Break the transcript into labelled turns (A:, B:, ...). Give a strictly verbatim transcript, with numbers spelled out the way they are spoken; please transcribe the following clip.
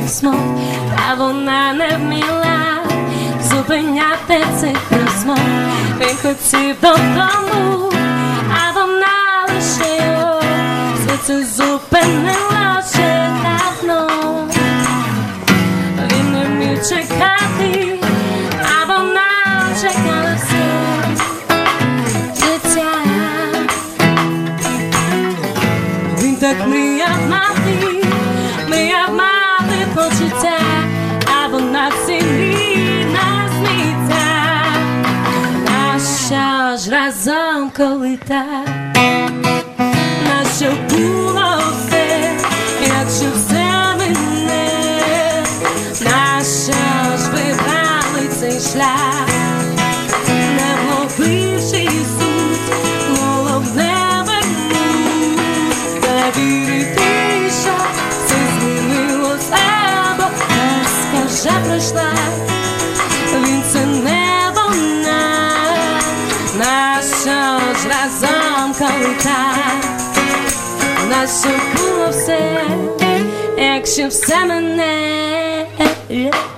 A: письмо, та вона не вміла зупиняти цих розмов. Він хотів додому, а вона лише його звідси зупинила ще давно. Він не вмів чекати, а вона чекала все життя. Він так мріяв мати, мріяв мати почуття, а вона всі мрії на сміття. Нащо ж разом, коли так? Нащо було все, якщо все мене? Нащо ж вибрали цей шлях, не вловивши суть, головне вернуть та вірити, що все змінилось, або казка вже пройшла, він це не вона. Нащо ж разом, коли так? Нащо було все, якщо все мене?